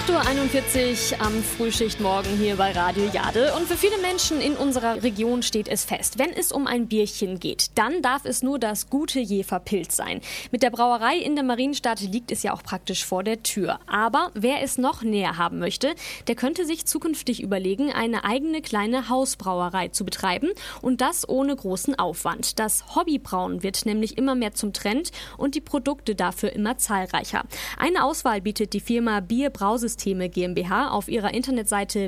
8:41 Uhr am Frühschichtmorgen hier bei Radio Jade. Und für viele Menschen in unserer Region steht es fest: Wenn es um ein Bierchen geht, dann darf es nur das gute Jever-Pils sein. Mit der Brauerei in der Marienstadt liegt es ja auch praktisch vor der Tür. Aber wer es noch näher haben möchte, der könnte sich zukünftig überlegen, eine eigene kleine Hausbrauerei zu betreiben. Und das ohne großen Aufwand. Das Hobbybrauen wird nämlich immer mehr zum Trend und die Produkte dafür immer zahlreicher. Eine Auswahl bietet die Firma Bierbrausysteme GmbH auf ihrer Internetseite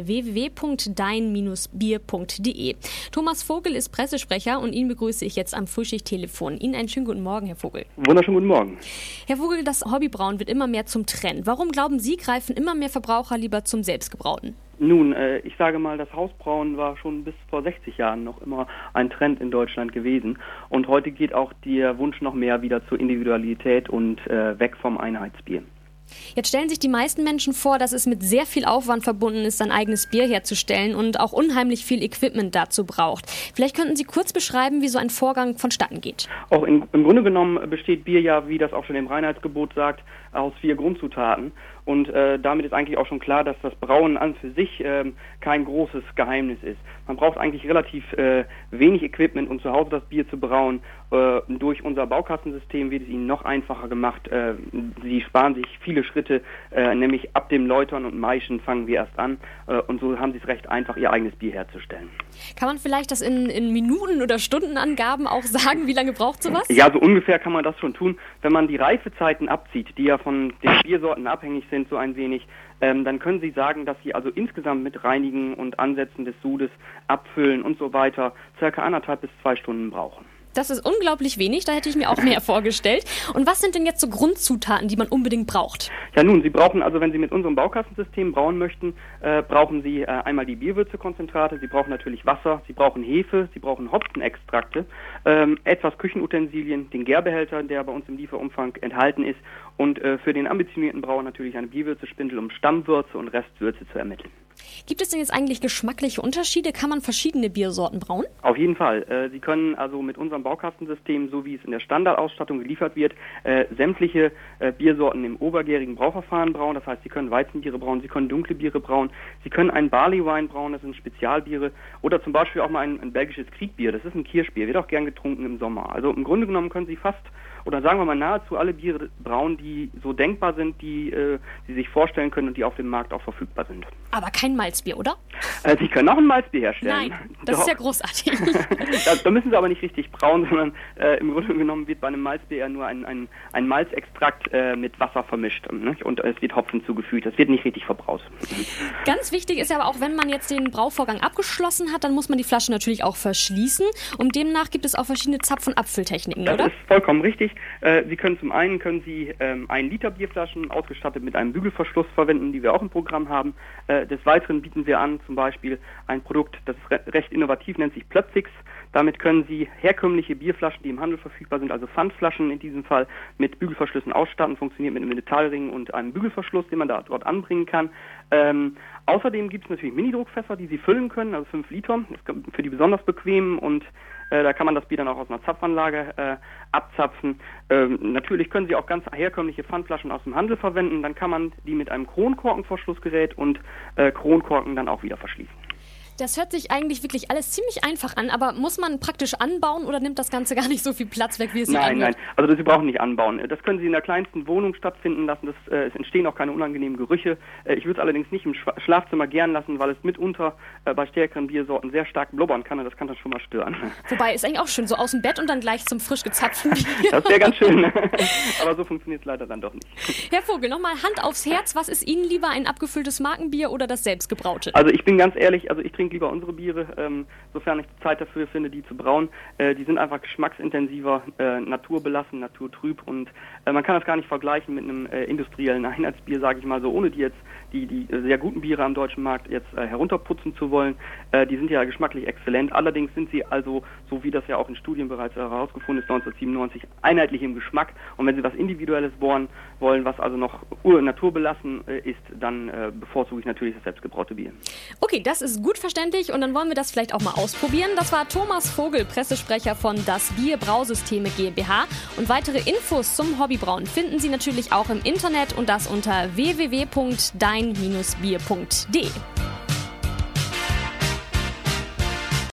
www.dein-bier.de. Thomas Vogel ist Pressesprecher und ihn begrüße ich jetzt am Frühschichttelefon. Ihnen einen schönen guten Morgen, Herr Vogel. Wunderschönen guten Morgen. Herr Vogel, das Hobbybrauen wird immer mehr zum Trend. Warum glauben Sie, greifen immer mehr Verbraucher lieber zum Selbstgebrauten? Nun, ich sage mal, das Hausbrauen war schon bis vor 60 Jahren noch immer ein Trend in Deutschland gewesen. Und heute geht auch der Wunsch noch mehr wieder zur Individualität und weg vom Einheitsbier. Jetzt stellen sich die meisten Menschen vor, dass es mit sehr viel Aufwand verbunden ist, ein eigenes Bier herzustellen und auch unheimlich viel Equipment dazu braucht. Vielleicht könnten Sie kurz beschreiben, wie so ein Vorgang vonstatten geht. Auch im Grunde genommen besteht Bier ja, wie das auch schon im Reinheitsgebot sagt, aus 4 Grundzutaten. Und damit ist eigentlich auch schon klar, dass das Brauen an für sich kein großes Geheimnis ist. Man braucht eigentlich relativ wenig Equipment, um zu Hause das Bier zu brauen. Durch unser Baukastensystem wird es ihnen noch einfacher gemacht. Sie sparen sich viele Schritte, nämlich ab dem Läutern und Maischen fangen wir erst an. Und so haben sie es recht einfach, ihr eigenes Bier herzustellen. Kann man vielleicht das in Minuten- oder Stundenangaben auch sagen, wie lange braucht sowas? Ja, so ungefähr kann man das schon tun. Wenn man die Reifezeiten abzieht, die ja von den Biersorten abhängig sind, so ein wenig, dann können Sie sagen, dass Sie also insgesamt mit Reinigen und Ansetzen des Sudes, Abfüllen und so weiter circa 1,5 bis 2 Stunden brauchen. Das ist unglaublich wenig, da hätte ich mir auch mehr vorgestellt. Und was sind denn jetzt so Grundzutaten, die man unbedingt braucht? Ja nun, Sie brauchen also, wenn Sie mit unserem Baukastensystem brauen möchten, brauchen Sie einmal die Bierwürzekonzentrate, Sie brauchen natürlich Wasser, Sie brauchen Hefe, Sie brauchen Hopfenextrakte, etwas Küchenutensilien, den Gärbehälter, der bei uns im Lieferumfang enthalten ist, und für den ambitionierten Brauer natürlich eine Bierwürzespindel, um Stammwürze und Restwürze zu ermitteln. Gibt es denn jetzt eigentlich geschmackliche Unterschiede? Kann man verschiedene Biersorten brauen? Auf jeden Fall. Sie können also mit unserem Baukastensystem, so wie es in der Standardausstattung geliefert wird, sämtliche Biersorten im obergärigen Brauverfahren brauen. Das heißt, Sie können Weizenbiere brauen, Sie können dunkle Biere brauen, Sie können einen Barley Wine brauen, das sind Spezialbiere, oder zum Beispiel auch mal ein belgisches Kriegbier, das ist ein Kirschbier, wird auch gern getrunken im Sommer. Also im Grunde genommen können Sie fast, oder sagen wir mal nahezu alle Biere brauen, die so denkbar sind, die Sie sich vorstellen können und die auf dem Markt auch verfügbar sind. Aber kein Malzbier, oder? Sie können auch ein Malzbier herstellen. Nein, das ist ja großartig. Da müssen Sie aber nicht richtig brauen, sondern im Grunde genommen wird bei einem Malzbier ja nur ein Malzextrakt mit Wasser vermischt, ne? Und es wird Hopfen zugefügt. Das wird nicht richtig verbraut. Ganz wichtig ist aber auch, wenn man jetzt den Brauvorgang abgeschlossen hat, dann muss man die Flasche natürlich auch verschließen. Und demnach gibt es auch verschiedene Zapf- und Abfülltechniken, oder? Das ist vollkommen richtig. Sie können zum einen 1 Liter Bierflaschen ausgestattet mit einem Bügelverschluss verwenden, die wir auch im Programm haben. Des Weiteren bieten wir an zum Beispiel ein Produkt, das ist recht innovativ, nennt sich Plötzix. Damit können Sie herkömmliche Bierflaschen, die im Handel verfügbar sind, also Pfandflaschen in diesem Fall, mit Bügelverschlüssen ausstatten. Funktioniert mit einem Metallring und einem Bügelverschluss, den man dort anbringen kann. Außerdem gibt es natürlich Minidruckfässer, die Sie füllen können, also 5 Liter, für die besonders bequemen, und da kann man das Bier dann auch aus einer Zapfanlage abzapfen. Natürlich können Sie auch ganz herkömmliche Pfandflaschen aus dem Handel verwenden, dann kann man die mit einem Kronkorkenverschlussgerät und Kronkorken dann auch wieder verschließen. Das hört sich eigentlich wirklich alles ziemlich einfach an, aber muss man praktisch anbauen oder nimmt das Ganze gar nicht so viel Platz weg, wie es sich anhört? Nein, also Sie brauchen nicht anbauen. Das können Sie in der kleinsten Wohnung stattfinden lassen. Es entstehen auch keine unangenehmen Gerüche. Ich würde es allerdings nicht im Schlafzimmer gern lassen, weil es mitunter bei stärkeren Biersorten sehr stark blubbern kann, und das kann dann schon mal stören. Wobei, ist eigentlich auch schön, so aus dem Bett und dann gleich zum frisch gezapften Bier. Das wäre ganz schön, aber so funktioniert es leider dann doch nicht. Herr Vogel, nochmal Hand aufs Herz, was ist Ihnen lieber, ein abgefülltes Markenbier oder das selbstgebraute? Also ich bin ganz ehrlich, ich trinke lieber unsere Biere, sofern ich Zeit dafür finde, die zu brauen. Die sind einfach geschmacksintensiver, naturbelassen, naturtrüb, und man kann das gar nicht vergleichen mit einem industriellen Einheitsbier, sage ich mal so, ohne die jetzt die sehr guten Biere am deutschen Markt jetzt herunterputzen zu wollen. Die sind ja geschmacklich exzellent. Allerdings sind sie also, so wie das ja auch in Studien bereits herausgefunden ist, 1997, einheitlich im Geschmack. Und wenn Sie was Individuelles bohren wollen, was also noch naturbelassen ist, dann bevorzuge ich natürlich das selbstgebraute Bier. Okay, das ist gut verstanden. selbstverständlich und dann wollen wir das vielleicht auch mal ausprobieren. Das war Thomas Vogel, Pressesprecher von Das Bier Brausysteme GmbH. Und weitere Infos zum Hobbybrauen finden Sie natürlich auch im Internet und das unter www.dein-bier.de.